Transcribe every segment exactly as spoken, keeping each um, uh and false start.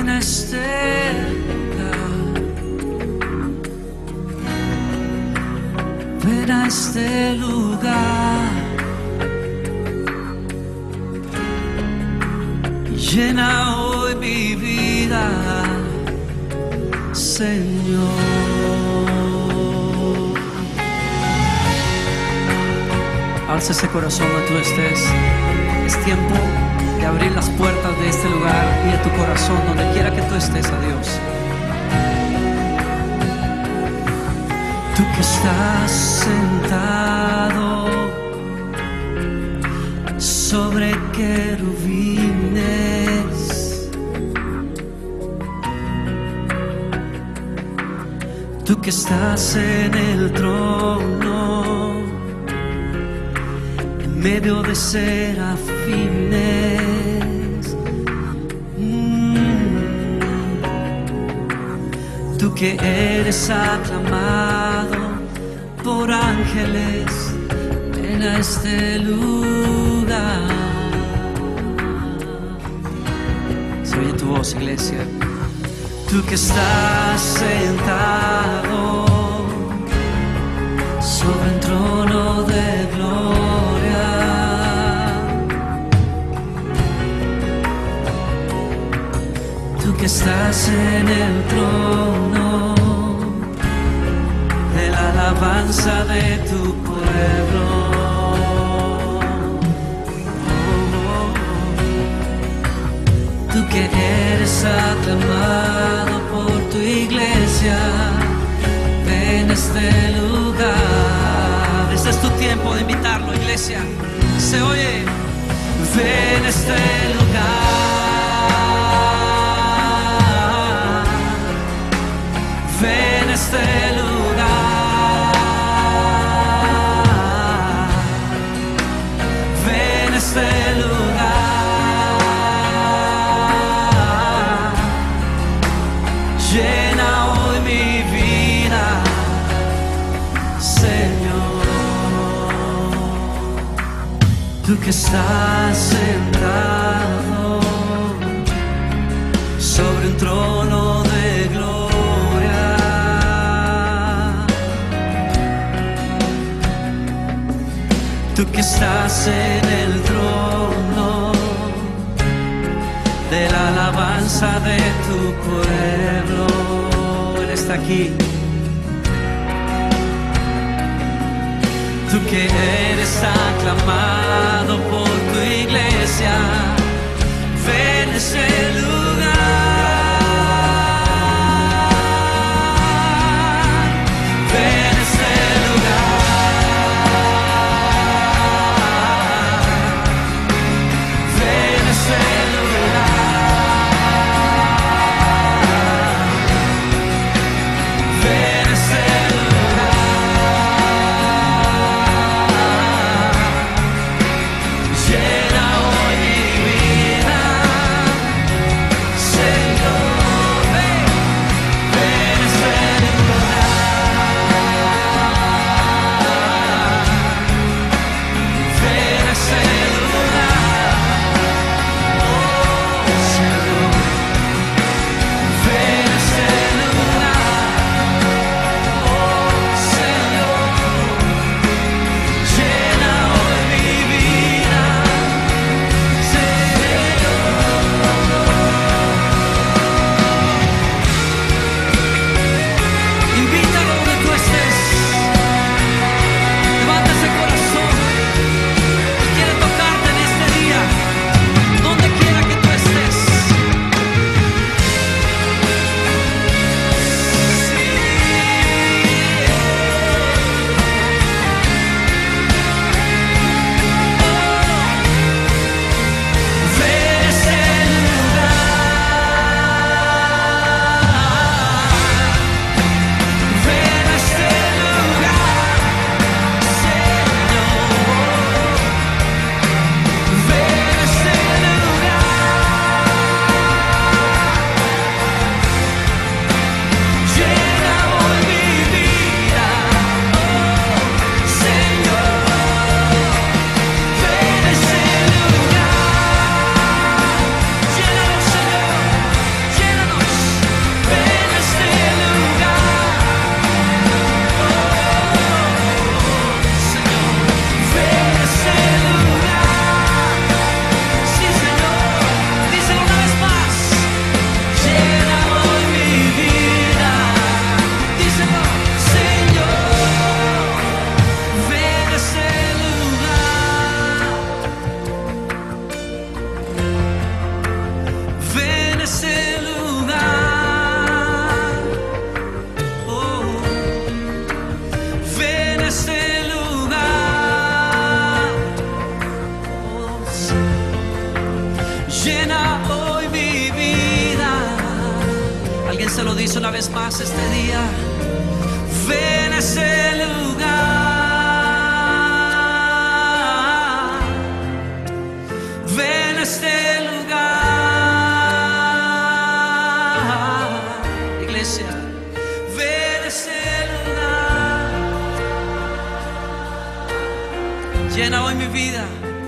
ven a este lugar, ven a este lugar, llena hoy mi vida, Señor. Alza ese corazón donde tú estés. Es tiempo de abrir las puertas de este lugar y de tu corazón, donde quiera que tú estés, a Dios. Tú que estás sentado sobre querubines, tú que estás en el trono, en medio de serafines, mm. tú que eres aclamado por ángeles, ven a este lugar. Se oye tu voz, iglesia. Tú que estás sentado sobre un trono de gloria, tú que estás en el trono de la alabanza de tu pueblo, tú que eres aclamado por tu iglesia, ven a este lugar. Este es tu tiempo de invitarlo, iglesia. Se oye, ven a este lugar, ven a este lugar, ven a este lugar, llena hoy mi vida, Señor. Tú que estás sentado sobre un trono de gloria, tú que estás en el trono de la alabanza de tu pueblo, Él está aquí. Tú que eres aclamado por tu iglesia, ven a ese lugar, ven a ese lugar, ven a ese lugar, ven a ese lugar, llena hoy mi vida, pedimos una vez más este día. Ven a este lugar, ven a este lugar, iglesia, ven a este lugar. Llena hoy mi vida,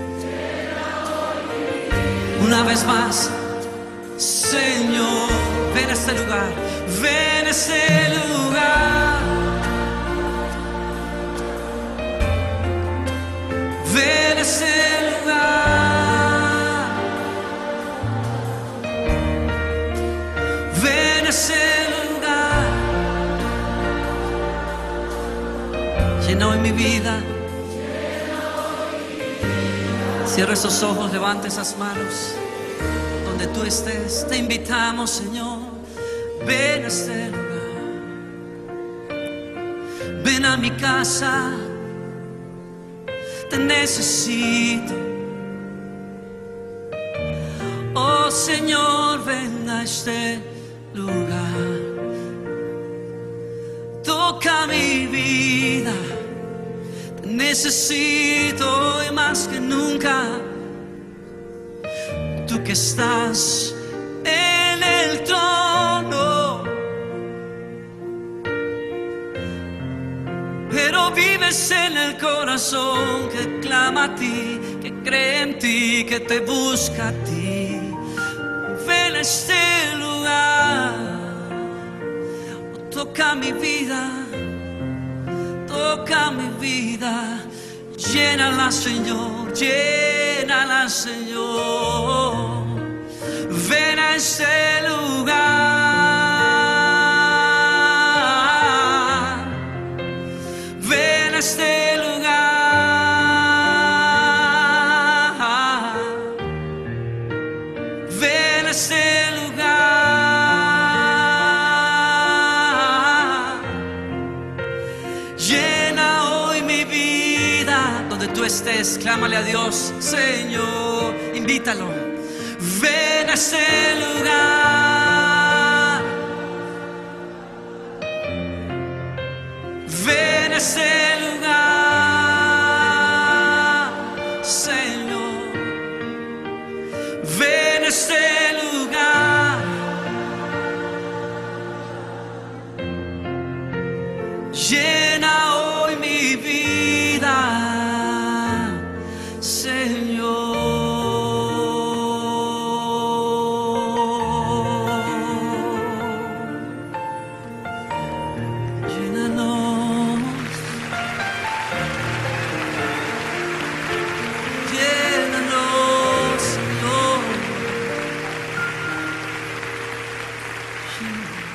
una vez más, Señor, ven a este lugar, ven a este lugar, ven a este lugar, ven a este lugar. Llena hoy mi vida. Cierra esos ojos, levanta esas manos. Donde tú estés, te invitamos, Señor. Ven a este lugar. Ven a mi casa. Te necesito. Oh Señor, ven a este lugar. Toca mi vida. Te necesito y más que nunca. Tú que estás en el trono, pero vives en el corazón que clama a ti, que cree en ti, que te busca a ti. Ven a este lugar, toca mi vida, toca mi vida, llénala, Señor, llénala, Señor. Ven a este lugar, ven a este lugar, ven a este lugar. Llena hoy mi vida. Donde tú estés, clámale a Dios, Señor, invítalo. Ven a este lugar, ven a este lugar, Señor, ven a este lugar. Llena hoy mi vida, Señor. Llénanos, Señor.